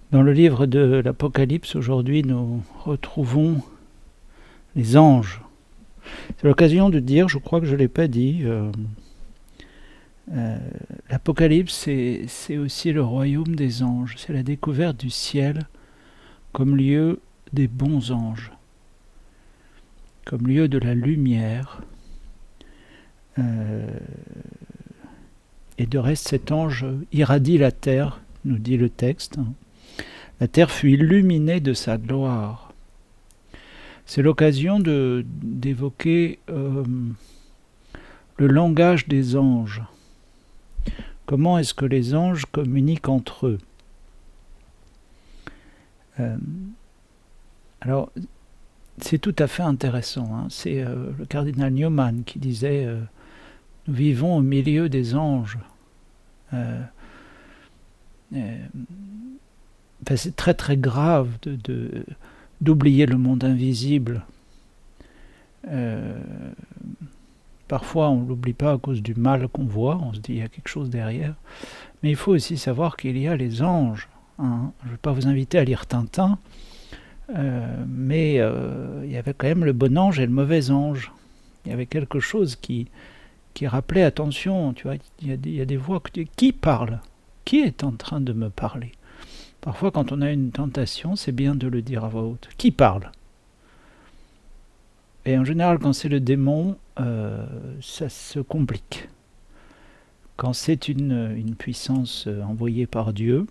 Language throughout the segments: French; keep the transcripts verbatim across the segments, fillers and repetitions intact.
Dans le livre de l'Apocalypse, aujourd'hui, nous retrouvons les anges. C'est l'occasion de dire, je crois que je ne l'ai pas dit, euh, euh, l'Apocalypse, c'est, c'est aussi le royaume des anges. C'est la découverte du ciel comme lieu des bons anges, comme lieu de la lumière. Euh, et de reste, cet ange irradie la terre, nous dit le texte. La terre fut illuminée de sa gloire. C'est l'occasion de, d'évoquer euh, le langage des anges. Comment est-ce que les anges communiquent entre eux? euh, Alors, c'est tout à fait intéressant. Hein. C'est euh, le cardinal Newman qui disait euh, « Nous vivons au milieu des anges euh, ». Euh, Enfin, c'est très très grave de, de, d'oublier le monde invisible. Euh, parfois on ne l'oublie pas à cause du mal qu'on voit, on se dit qu'il y a quelque chose derrière. Mais il faut aussi savoir qu'il y a les anges. Hein. Je ne vais pas vous inviter à lire Tintin, euh, mais euh, il y avait quand même le bon ange et le mauvais ange. Il y avait quelque chose qui, qui rappelait, attention, tu vois, il y a des, il y a des voix que tu dis, qui parle? Qui est en train de me parler? Parfois, quand on a une tentation, c'est bien de le dire à voix haute. Qui parle? Et en général, quand c'est le démon, euh, ça se complique. Quand c'est une, une puissance envoyée par Dieu,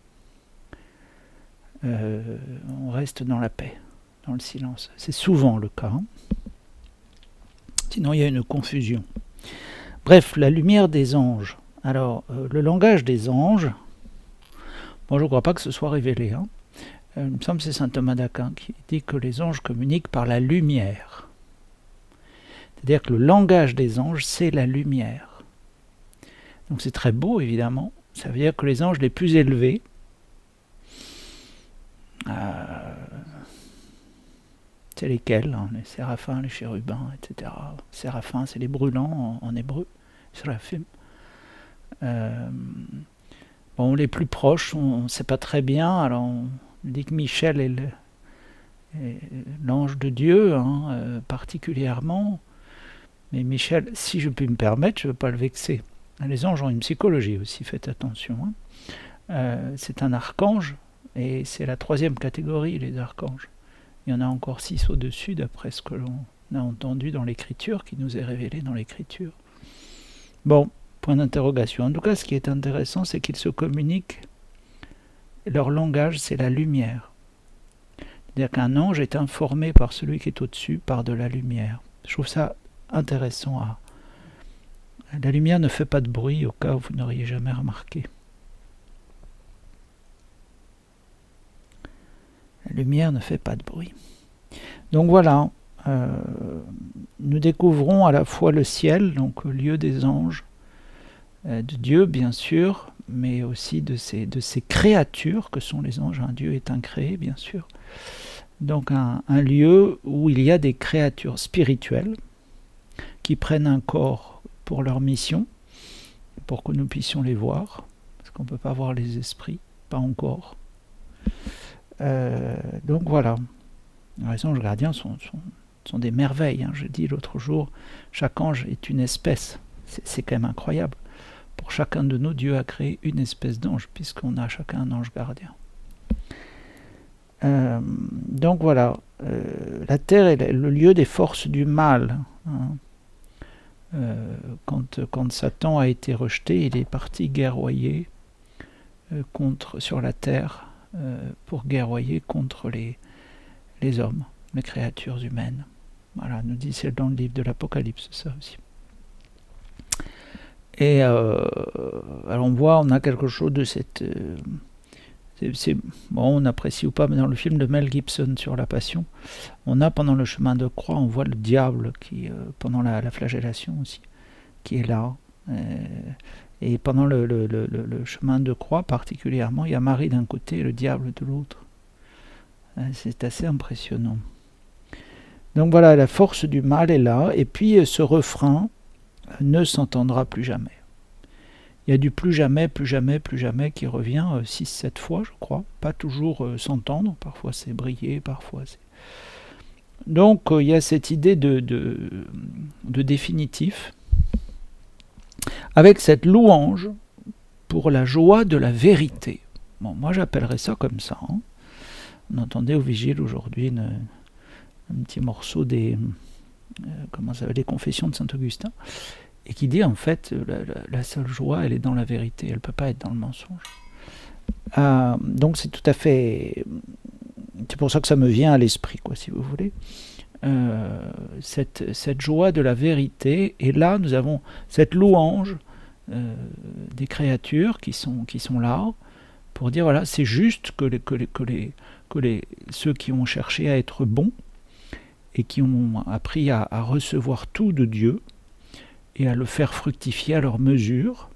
euh, on reste dans la paix, dans le silence. C'est souvent le cas. Sinon, il y a une confusion. Bref, la lumière des anges. Alors, euh, le langage des anges... Moi, je ne crois pas que ce soit révélé. Hein. Euh, il me semble que c'est saint Thomas d'Aquin qui dit que les anges communiquent par la lumière. C'est-à-dire que le langage des anges, c'est la lumière. Donc c'est très beau, évidemment. Ça veut dire que les anges les plus élevés, euh, c'est lesquels hein, les séraphins, les chérubins, et cetera. Séraphins, c'est les brûlants en, en hébreu. Séraphim. Euh, Bon, les plus proches, on ne sait pas très bien. Alors, on dit que Michel est, le, est l'ange de Dieu, hein, euh, particulièrement. Mais Michel, si je puis me permettre, je ne veux pas le vexer. Les anges ont une psychologie aussi, faites attention. Hein. Euh, c'est un archange, et c'est la troisième catégorie, les archanges. Il y en a encore six au-dessus, d'après ce que l'on a entendu dans l'Écriture, qui nous est révélé dans l'Écriture. Bon. Point d'interrogation. En tout cas, ce qui est intéressant, c'est qu'ils se communiquent. Leur langage, c'est la lumière. C'est-à-dire qu'un ange est informé par celui qui est au-dessus, par de la lumière. Je trouve ça intéressant. À... La lumière ne fait pas de bruit, au cas où vous n'auriez jamais remarqué. La lumière ne fait pas de bruit. Donc voilà, euh, nous découvrons à la fois le ciel, donc le lieu des anges, de Dieu bien sûr, mais aussi de ces, de ces créatures que sont les anges. Un Dieu est incréé bien sûr. Donc un, un lieu où il y a des créatures spirituelles qui prennent un corps pour leur mission, pour que nous puissions les voir, parce qu'on ne peut pas voir les esprits, pas encore. Euh, donc voilà, les anges gardiens sont, sont, sont des merveilles. Hein. Je dis l'autre jour, chaque ange est une espèce. C'est, c'est quand même incroyable. Pour chacun de nous, Dieu a créé une espèce d'ange, puisqu'on a chacun un ange gardien. Euh, donc voilà, euh, la terre est le lieu des forces du mal. Hein. Euh, quand, quand Satan a été rejeté, il est parti guerroyer euh, contre, sur la terre euh, pour guerroyer contre les, les hommes, les créatures humaines. Voilà, nous dit c'est dans le livre de l'Apocalypse, ça aussi. Et euh, alors on voit, on a quelque chose de cette... Euh, c'est, c'est, bon, on apprécie ou pas, mais dans le film de Mel Gibson sur la Passion, on a pendant le chemin de croix, on voit le diable, qui, euh, pendant la, la flagellation aussi, qui est là. Euh, et pendant le, le, le, le chemin de croix particulièrement, il y a Marie d'un côté et le diable de l'autre. Euh, c'est assez impressionnant. Donc voilà, la force du mal est là, et puis ce refrain ne s'entendra plus jamais. Il y a du plus jamais, plus jamais, plus jamais qui revient euh, six sept fois, je crois. Pas toujours euh, s'entendre, parfois c'est briller, parfois c'est... Donc euh, il y a cette idée de, de, de définitif, avec cette louange pour la joie de la vérité. Bon, moi j'appellerais ça comme ça. Hein. On entendait au Vigile aujourd'hui une, un petit morceau des, euh, comment ça s'appelle, des Confessions de Saint-Augustin, et qui dit en fait la, la, la seule joie elle est dans la vérité, elle ne peut pas être dans le mensonge. Euh, donc c'est tout à fait, c'est pour ça que ça me vient à l'esprit, quoi, si vous voulez. Euh, cette, cette joie de la vérité, et là nous avons cette louange euh, des créatures qui sont, qui sont là pour dire voilà, c'est juste que, les, que, les, que, les, que les, ceux qui ont cherché à être bons et qui ont appris à, à recevoir tout de Dieu et à le faire fructifier à leur mesure,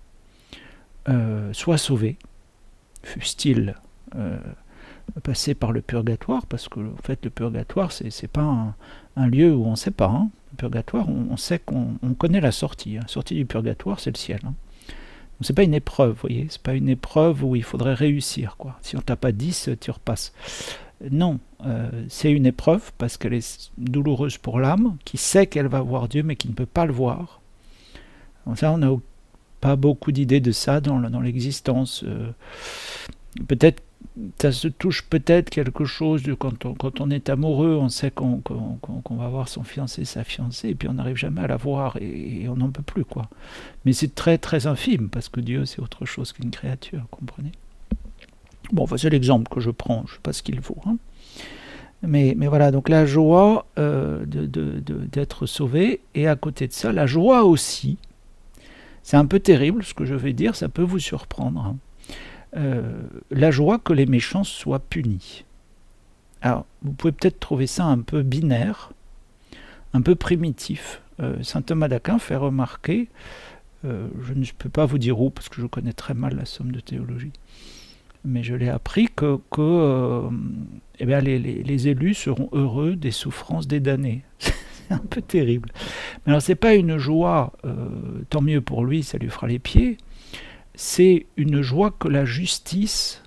euh, soient sauvés, fussent-ils euh, passer par le purgatoire, parce que en fait le purgatoire c'est, c'est pas un, un lieu où on ne sait pas. Hein. Le purgatoire, on, on sait qu'on on connaît la sortie. La sortie du purgatoire, c'est le ciel. Hein. Donc c'est pas une épreuve, vous voyez, c'est pas une épreuve où il faudrait réussir, quoi. Si on t'a pas dix, tu repasses. Non, euh, c'est une épreuve parce qu'elle est douloureuse pour l'âme, qui sait qu'elle va voir Dieu mais qui ne peut pas le voir. Donc ça, on n'a pas beaucoup d'idées de ça dans, dans l'existence. Euh, peut-être ça se touche peut-être quelque chose de quand on, quand on est amoureux, on sait qu'on, qu'on, qu'on va voir son fiancé, sa fiancée, et puis on n'arrive jamais à la voir et, et on n'en peut plus, quoi. Mais c'est très très infime parce que Dieu c'est autre chose qu'une créature, comprenez. Bon, enfin, c'est l'exemple que je prends, je ne sais pas ce qu'il vaut. Hein. Mais, mais voilà, donc la joie euh, de, de, de, d'être sauvé, et à côté de ça, la joie aussi. C'est un peu terrible ce que je vais dire, ça peut vous surprendre. Hein. Euh, la joie que les méchants soient punis. Alors, vous pouvez peut-être trouver ça un peu binaire, un peu primitif. Euh, saint Thomas d'Aquin fait remarquer, euh, je ne peux pas vous dire où, parce que je connais très mal la somme de théologie, mais je l'ai appris que, que euh, eh bien les, les, les élus seront heureux des souffrances des damnés. C'est un peu terrible. Mais alors, c'est pas une joie, euh, tant mieux pour lui, ça lui fera les pieds. C'est une joie que la justice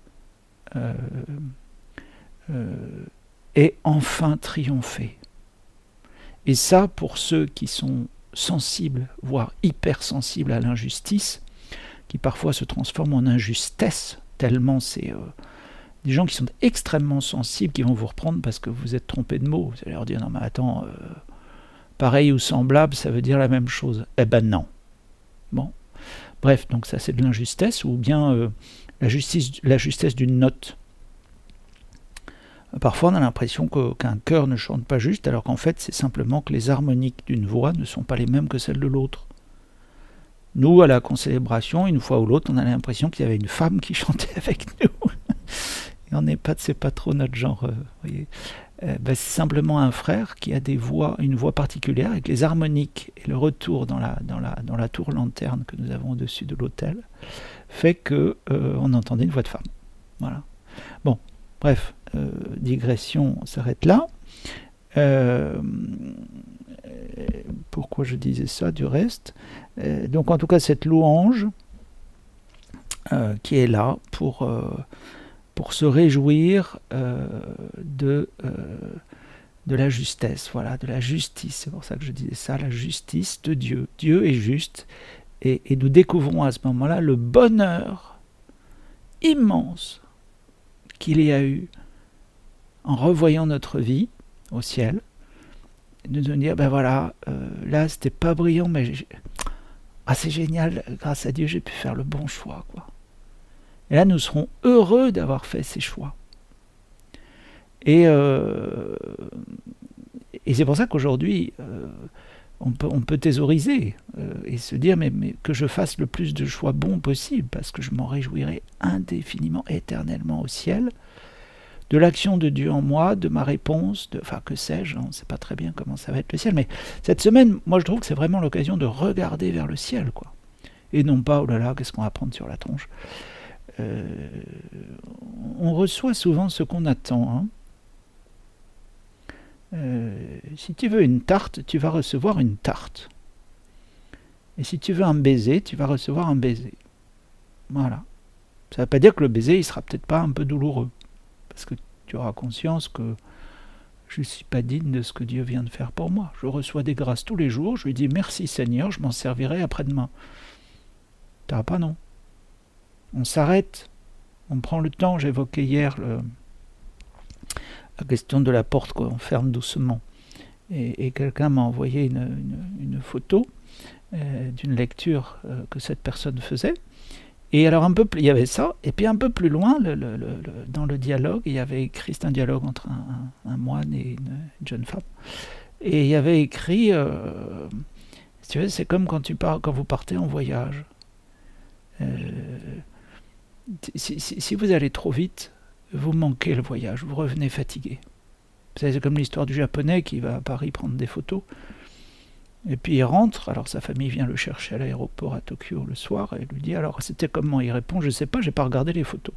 euh, euh, ait enfin triomphé. Et ça, pour ceux qui sont sensibles, voire hypersensibles à l'injustice, qui parfois se transforment en injustesse, tellement c'est euh, des gens qui sont extrêmement sensibles, qui vont vous reprendre parce que vous êtes trompé de mots. Vous allez leur dire, non mais attends, euh, pareil ou semblable, ça veut dire la même chose. Eh ben non. Bon. Bref, donc ça c'est de l'injustesse, ou bien euh, la, justice, la justesse d'une note. Parfois on a l'impression que, qu'un chœur ne chante pas juste, alors qu'en fait c'est simplement que les harmoniques d'une voix ne sont pas les mêmes que celles de l'autre. Nous, à la concélébration, une fois ou l'autre, on a l'impression qu'il y avait une femme qui chantait avec nous. Et on n'est pas, c'est pas trop notre genre, euh, voyez. Euh, ben, c'est simplement un frère qui a des voix, une voix particulière, avec les harmoniques et le retour dans la, dans la, dans la tour lanterne que nous avons au-dessus de l'autel, fait que euh, on entendait une voix de femme. Voilà. Bon, bref, euh, digression, on s'arrête là. Euh, pourquoi je disais ça du reste euh, donc en tout cas cette louange euh, qui est là pour euh, pour se réjouir euh, de euh, de la justesse, voilà, de la justice, c'est pour ça que je disais ça, la justice de Dieu. Dieu est juste, et, et nous découvrons à ce moment-là le bonheur immense qu'il y a eu en revoyant notre vie au ciel, de nous dire, ben voilà, euh, là c'était pas brillant, mais ah, c'est génial, grâce à Dieu j'ai pu faire le bon choix, quoi. Et là nous serons heureux d'avoir fait ces choix. Et, euh, et c'est pour ça qu'aujourd'hui euh, on, peut, on peut thésauriser euh, et se dire mais, mais que je fasse le plus de choix bons possible, parce que je m'en réjouirai indéfiniment, éternellement au ciel, de l'action de Dieu en moi, de ma réponse, de, enfin que sais-je, on ne sait pas très bien comment ça va être le ciel, mais cette semaine, moi je trouve que c'est vraiment l'occasion de regarder vers le ciel, quoi. Et non pas, oh là là, qu'est-ce qu'on va prendre sur la tronche. Euh, on reçoit souvent ce qu'on attend. Hein. Euh, si tu veux une tarte, tu vas recevoir une tarte. Et si tu veux un baiser, tu vas recevoir un baiser. Voilà. Ça ne veut pas dire que le baiser, il sera peut-être pas un peu douloureux. Parce que tu auras conscience que je ne suis pas digne de ce que Dieu vient de faire pour moi. Je reçois des grâces tous les jours, je lui dis merci Seigneur, je m'en servirai après-demain. Tu n'auras pas non. On s'arrête, on prend le temps, j'évoquais hier le, la question de la porte qu'on ferme doucement. Et, et quelqu'un m'a envoyé une, une, une photo euh, d'une lecture euh, que cette personne faisait. Et alors un peu plus, il y avait ça, et puis un peu plus loin, le, le, le, dans le dialogue, il y avait écrit, c'est un dialogue entre un, un, un moine et une, une jeune femme, et il y avait écrit, euh, si tu veux, c'est comme quand, tu pars, quand vous partez en voyage. Euh, si, si, si vous allez trop vite, vous manquez le voyage, vous revenez fatigué. C'est comme l'histoire du japonais qui va à Paris prendre des photos. Et puis il rentre, alors sa famille vient le chercher à l'aéroport à Tokyo le soir, et lui dit, alors c'était comment? Il répond, je sais pas, j'ai pas regardé les photos.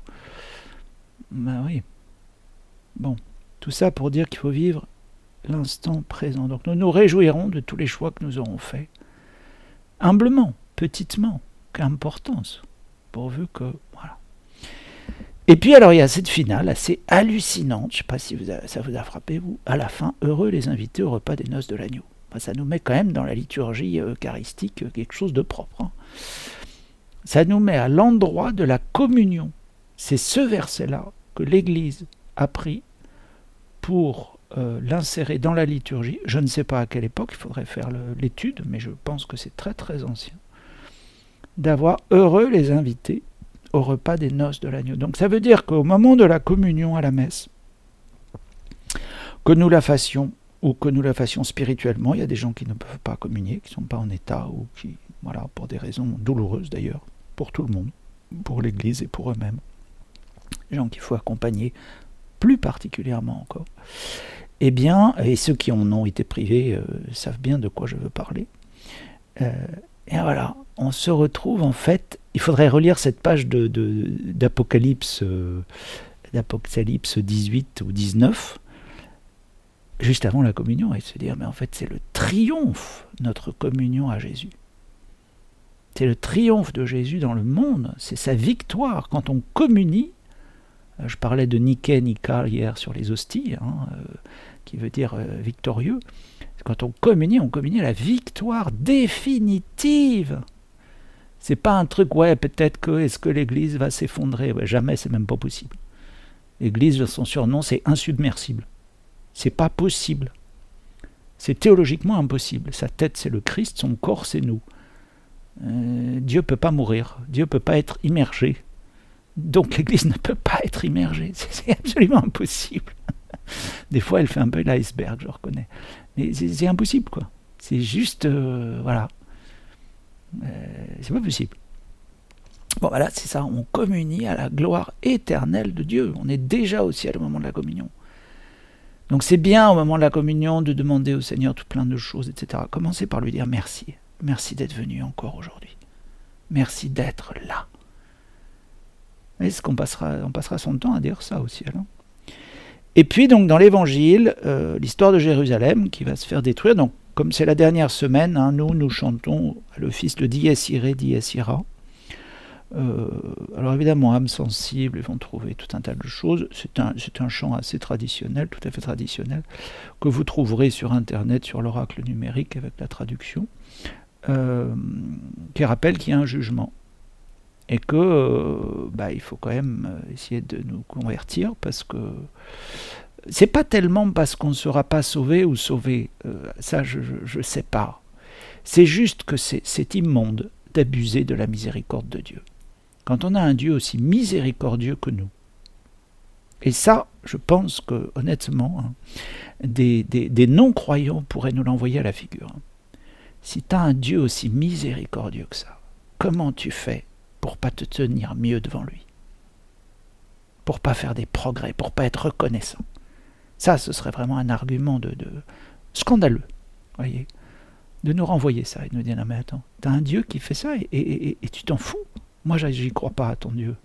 Ben oui. Bon, tout ça pour dire qu'il faut vivre l'instant présent. Donc nous nous réjouirons de tous les choix que nous aurons faits. Humblement, petitement, qu'importance, pourvu que, voilà. Et puis alors il y a cette finale assez hallucinante, je ne sais pas si vous a, ça vous a frappé, vous, à la fin, heureux les invités au repas des noces de l'agneau. Ça nous met quand même dans la liturgie eucharistique quelque chose de propre. Hein. Ça nous met à l'endroit de la communion. C'est ce verset-là que l'Église a pris pour euh, l'insérer dans la liturgie. Je ne sais pas à quelle époque, il faudrait faire le, l'étude, mais je pense que c'est très très ancien. D'avoir heureux les invités au repas des noces de l'agneau. Donc ça veut dire qu'au moment de la communion à la messe, que nous la fassions ou que nous la fassions spirituellement, il y a des gens qui ne peuvent pas communier, qui ne sont pas en état, ou qui, voilà, pour des raisons douloureuses d'ailleurs, pour tout le monde, pour l'Église et pour eux-mêmes. Des gens qu'il faut accompagner plus particulièrement encore. Eh bien, et ceux qui en ont été privés euh, savent bien de quoi je veux parler. Euh, et voilà, on se retrouve en fait, il faudrait relire cette page de, de, d'Apocalypse, euh, d'Apocalypse dix-huit ou dix-neuf, juste avant la communion, et se dire, mais en fait c'est le triomphe, notre communion à Jésus. C'est le triomphe de Jésus dans le monde, c'est sa victoire. Quand on communie, je parlais de Niké, Nika hier sur les hosties, hein, euh, qui veut dire euh, victorieux. Quand on communie, on communie à la victoire définitive. C'est pas un truc, ouais, peut-être que, est-ce que l'Église va s'effondrer? Ouais, jamais, c'est même pas possible. L'Église, son surnom, c'est insubmersible. C'est pas possible. C'est théologiquement impossible. Sa tête, c'est le Christ, son corps, c'est nous. Euh, Dieu peut pas mourir. Dieu peut pas être immergé. Donc l'Église ne peut pas être immergée. C'est, c'est absolument impossible. Des fois, elle fait un peu l'iceberg, je reconnais. Mais c'est, c'est impossible, quoi. C'est juste, euh, voilà. Euh, c'est pas possible. Bon, voilà, c'est ça. On communie à la gloire éternelle de Dieu. On est déjà au ciel au moment de la communion. Donc c'est bien au moment de la communion de demander au Seigneur tout plein de choses, et cetera. Commencez par lui dire merci. Merci d'être venu encore aujourd'hui. Merci d'être là. Est-ce qu'on passera, on passera son temps à dire ça au ciel, hein? Et puis donc dans l'évangile, euh, l'histoire de Jérusalem qui va se faire détruire. Donc comme c'est la dernière semaine, hein, nous nous chantons à l'office le Dies Irae, Dies Ira. Euh, alors évidemment, âmes sensibles, ils vont trouver tout un tas de choses. C'est un, c'est un chant assez traditionnel, tout à fait traditionnel, que vous trouverez sur Internet, sur l'oracle numérique avec la traduction, euh, qui rappelle qu'il y a un jugement. Et que euh, bah, il faut quand même essayer de nous convertir, parce que c'est pas tellement parce qu'on ne sera pas sauvé ou sauvé, euh, ça je ne sais pas. C'est juste que c'est, c'est immonde d'abuser de la miséricorde de Dieu. Quand on a un Dieu aussi miséricordieux que nous, et ça, je pense que, honnêtement, hein, des, des, des non-croyants pourraient nous l'envoyer à la figure. Hein. Si tu as un Dieu aussi miséricordieux que ça, comment tu fais pour pas te tenir mieux devant lui? Pour pas faire des progrès, pour pas être reconnaissant. Ça, ce serait vraiment un argument de, de scandaleux, voyez, de nous renvoyer ça et de nous dire, non mais attends, tu as un Dieu qui fait ça et, et, et, et tu t'en fous? Moi, j'y crois pas à ton Dieu.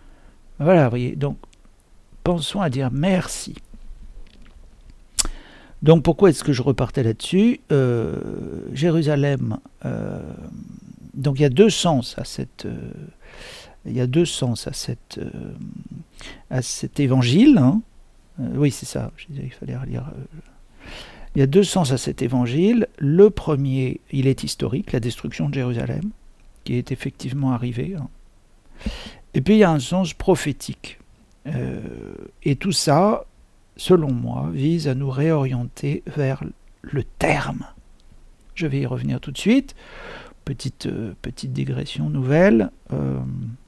Voilà, vous voyez, donc, pensons à dire merci. Donc pourquoi est-ce que je repartais là-dessus? euh, Jérusalem, euh, donc il y a deux sens à cette, euh, il y a deux sens à cette, euh, à cet évangile. Hein. Euh, oui, c'est ça. Je disais qu'il fallait relire. Euh, il y a deux sens à cet évangile. Le premier, il est historique, la destruction de Jérusalem, qui est effectivement arrivée. Hein. Et puis il y a un sens prophétique. Euh, et tout ça, selon moi, vise à nous réorienter vers le terme. Je vais y revenir tout de suite. Petite, euh, petite digression nouvelle. Euh,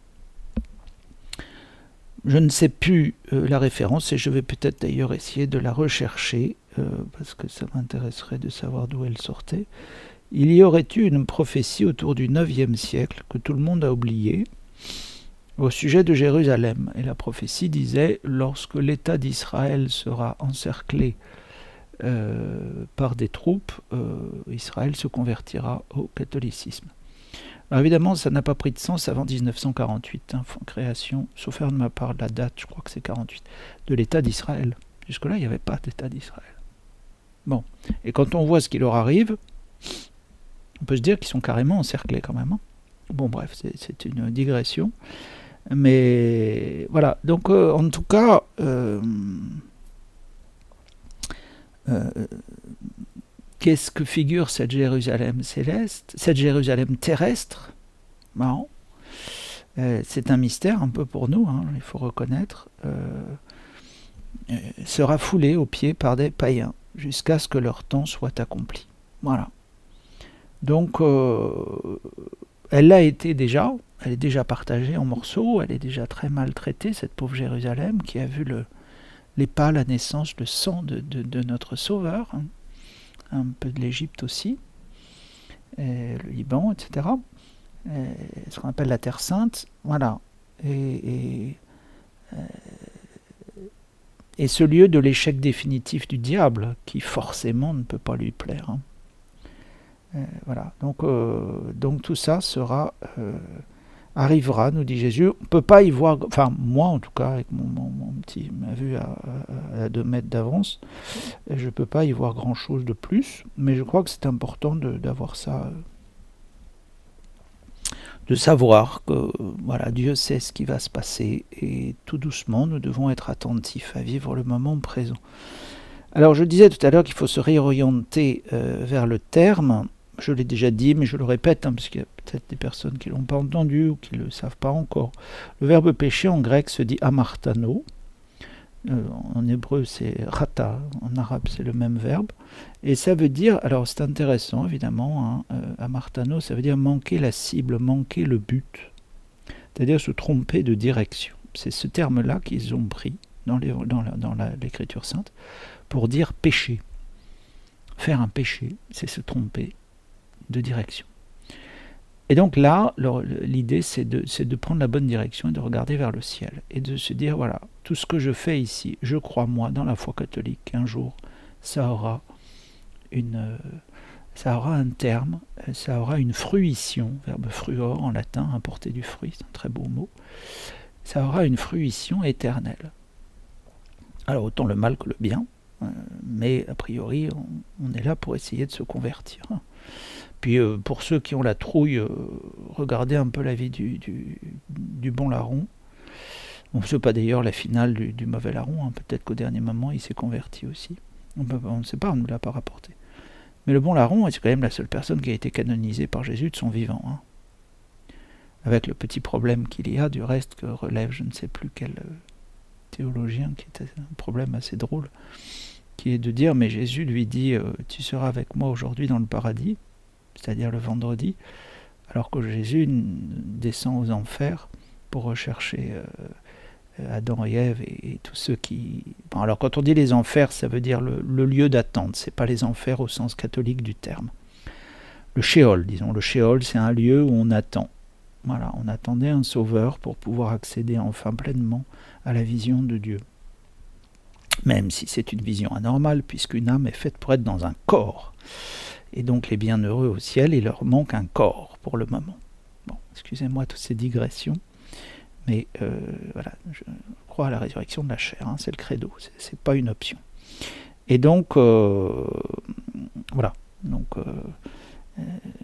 je ne sais plus euh, la référence et je vais peut-être d'ailleurs essayer de la rechercher euh, parce que ça m'intéresserait de savoir d'où elle sortait. Il y aurait eu une prophétie autour du neuvième siècle que tout le monde a oubliée au sujet de Jérusalem. Et la prophétie disait, lorsque l'État d'Israël sera encerclé euh, par des troupes, euh, Israël se convertira au catholicisme. Alors évidemment, ça n'a pas pris de sens avant dix-neuf cent quarante-huit, hein, création, sauf faire de ma part la date, je crois que c'est quarante-huit, de l'État d'Israël. Jusque-là, il n'y avait pas d'État d'Israël. Bon, et quand on voit ce qui leur arrive, on peut se dire qu'ils sont carrément encerclés quand même. Hein. Bon bref, c'est, c'est une digression. Mais voilà, donc euh, en tout cas, euh, euh, qu'est-ce que figure cette Jérusalem céleste, cette Jérusalem terrestre? Marrant. Euh, c'est un mystère un peu pour nous, hein, il faut reconnaître. Euh, euh, sera foulée aux pieds par des païens jusqu'à ce que leur temps soit accompli. Voilà. Donc, euh, elle l'a été déjà. Elle est déjà partagée en morceaux, elle est déjà très maltraitée, cette pauvre Jérusalem, qui a vu le, les pas, la naissance, le sang de, de, de notre Sauveur, hein, un peu de l'Égypte aussi, et le Liban, et cetera. Et ce qu'on appelle la Terre Sainte, voilà. Et, et, et ce lieu de l'échec définitif du diable, qui forcément ne peut pas lui plaire. Hein. Et voilà. Donc, euh, donc tout ça sera... Euh, arrivera, nous dit Jésus. On ne peut pas y voir, enfin moi en tout cas, avec mon, mon, mon petit, ma vue à, à, à deux mètres d'avance, je ne peux pas y voir grand chose de plus, mais je crois que c'est important de, d'avoir ça, de savoir que voilà, Dieu sait ce qui va se passer, et tout doucement nous devons être attentifs à vivre le moment présent. Alors je disais tout à l'heure qu'il faut se réorienter euh, vers le terme. Je l'ai déjà dit, mais je le répète, hein, parce qu'il y a peut-être des personnes qui ne l'ont pas entendu ou qui ne le savent pas encore. Le verbe pécher en grec se dit amartano. Euh, en hébreu, c'est rata. En arabe, c'est le même verbe. Et ça veut dire, alors c'est intéressant évidemment, hein, euh, amartano, ça veut dire manquer la cible, manquer le but. C'est-à-dire se tromper de direction. C'est ce terme-là qu'ils ont pris dans, les, dans, la, dans la, l'Écriture sainte pour dire péché. Faire un péché, c'est se tromper de direction. Et donc là, leur, l'idée, c'est de, c'est de prendre la bonne direction et de regarder vers le ciel. Et de se dire, voilà, tout ce que je fais ici, je crois, moi, dans la foi catholique, qu'un jour, ça aura, une, ça aura un terme, ça aura une fruition, verbe fruor en latin, apporter du fruit, c'est un très beau mot, ça aura une fruition éternelle. Alors autant le mal que le bien, mais a priori, on, on est là pour essayer de se convertir. Puis euh, pour ceux qui ont la trouille, euh, regardez un peu la vie du, du, du bon larron. On ne sait pas d'ailleurs la finale du, du mauvais larron, hein. Peut-être qu'au dernier moment il s'est converti aussi. On peut, on ne sait pas, on ne nous l'a pas rapporté. Mais le bon larron, c'est quand même la seule personne qui a été canonisée par Jésus de son vivant. Hein. Avec le petit problème qu'il y a, du reste que relève je ne sais plus quel euh, théologien, qui était un problème assez drôle, qui est de dire, mais Jésus lui dit, euh, tu seras avec moi aujourd'hui dans le paradis, c'est-à-dire le vendredi, alors que Jésus descend aux enfers pour rechercher euh, Adam et Ève et, et tous ceux qui... Bon, alors quand on dit les enfers, ça veut dire le, le lieu d'attente, c'est pas les enfers au sens catholique du terme. Le Sheol, disons, le Sheol, c'est un lieu où on attend. Voilà, on attendait un sauveur pour pouvoir accéder enfin pleinement à la vision de Dieu. Même si c'est une vision anormale, puisqu'une âme est faite pour être dans un corps. Et donc les bienheureux au ciel, il leur manque un corps pour le moment. Bon, excusez-moi toutes ces digressions, mais euh, voilà, je crois à la résurrection de la chair, hein, c'est le credo, c'est, c'est pas une option. Et donc, euh, voilà. Donc, euh, euh,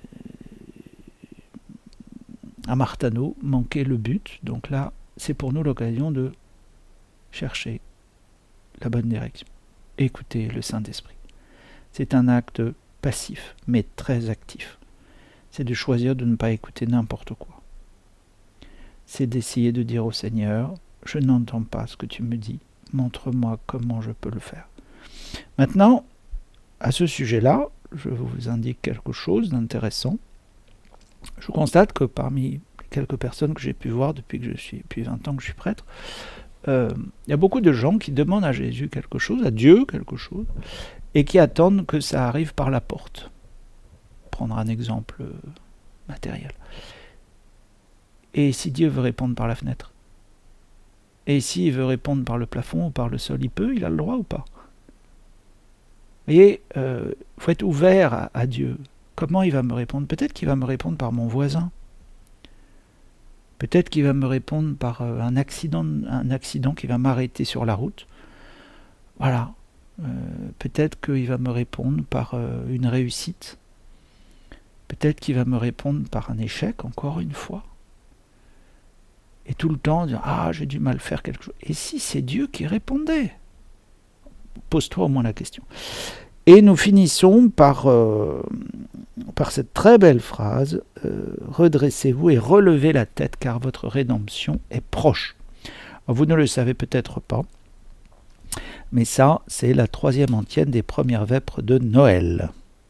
Amartano manquait le but. Donc là, c'est pour nous l'occasion de chercher la bonne direction. Écouter le Saint-Esprit. C'est un acte passif, mais très actif. C'est de choisir de ne pas écouter n'importe quoi. C'est d'essayer de dire au Seigneur, je n'entends pas ce que tu me dis, montre-moi comment je peux le faire. Maintenant, à ce sujet-là, je vous indique quelque chose d'intéressant. Je constate que parmi quelques personnes que j'ai pu voir depuis que je suis, depuis vingt ans que je suis prêtre, euh, il y a beaucoup de gens qui demandent à Jésus quelque chose, à Dieu quelque chose, et qui attendent que ça arrive par la porte. Prendre un exemple matériel. Et si Dieu veut répondre par la fenêtre? Et s'il veut répondre par le plafond ou par le sol, il peut, il a le droit ou pas? Vous voyez, il euh, faut être ouvert à, à Dieu. Comment il va me répondre? Peut-être qu'il va me répondre par mon voisin. Peut-être qu'il va me répondre par euh, un accident, un accident qui va m'arrêter sur la route. Voilà. Euh, peut-être qu'il va me répondre par euh, une réussite. Peut-être qu'il va me répondre par un échec, encore une fois. Et tout le temps, dire, ah, j'ai du mal faire quelque chose. Et si c'est Dieu qui répondait? Pose-toi au moins la question. Et nous finissons par, euh, par cette très belle phrase, euh, redressez-vous et relevez la tête, car votre rédemption est proche. Alors, vous ne le savez peut-être pas, mais ça, c'est la troisième antienne des premières vêpres de Noël.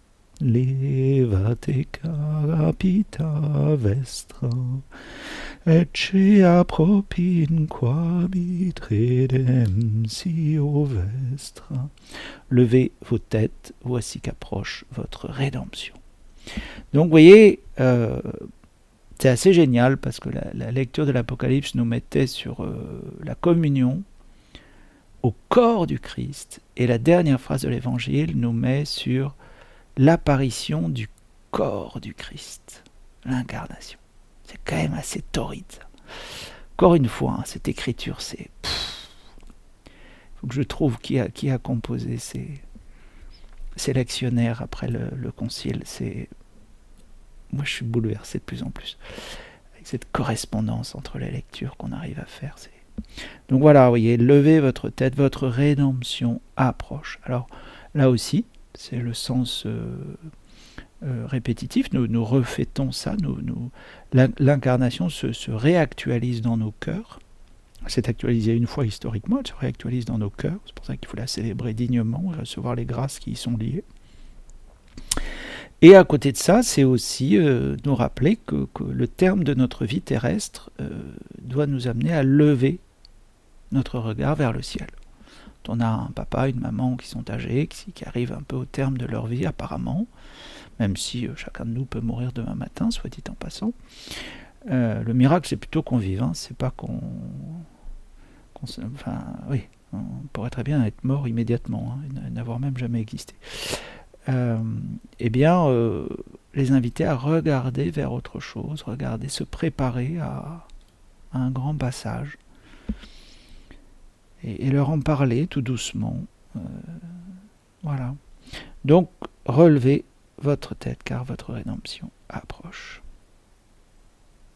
Levate carapita vestra, ecce apropin quabit redemptio vestra. Levez vos têtes, voici qu'approche votre rédemption. Donc vous voyez, euh, c'est assez génial parce que la, la lecture de l'Apocalypse nous mettait sur euh, la communion au corps du Christ, et la dernière phrase de l'Évangile nous met sur l'apparition du corps du Christ, l'incarnation. C'est quand même assez torride, ça. Encore une fois, hein, cette écriture, c'est... Il faut que je trouve qui a, qui a composé ces, ces lectionnaires après le, le concile. C'est... Moi, je suis bouleversé de plus en plus. Avec cette correspondance entre les lectures qu'on arrive à faire. C'est... Donc voilà, vous voyez, levez votre tête, votre rédemption approche. Alors, là aussi, c'est le sens euh, euh, répétitif, nous, nous refêtons ça, nous, nous, l'incarnation se, se réactualise dans nos cœurs, elle s'est actualisée une fois historiquement, elle se réactualise dans nos cœurs, c'est pour ça qu'il faut la célébrer dignement, et recevoir les grâces qui y sont liées. Et à côté de ça, c'est aussi euh, nous rappeler que, que le terme de notre vie terrestre euh, doit nous amener à lever notre regard vers le ciel. On a un papa, une maman qui sont âgés, qui, qui arrivent un peu au terme de leur vie apparemment, même si euh, chacun de nous peut mourir demain matin, soit dit en passant. Euh, le miracle, c'est plutôt qu'on vive, hein, c'est pas qu'on... qu'on se, enfin, oui, on pourrait très bien être mort immédiatement, hein, et n'avoir même jamais existé. Euh, eh bien, euh, les inviter à regarder vers autre chose, regarder, se préparer à, à un grand passage, et leur en parler tout doucement. Euh, voilà. Donc, relevez votre tête, car votre rédemption approche.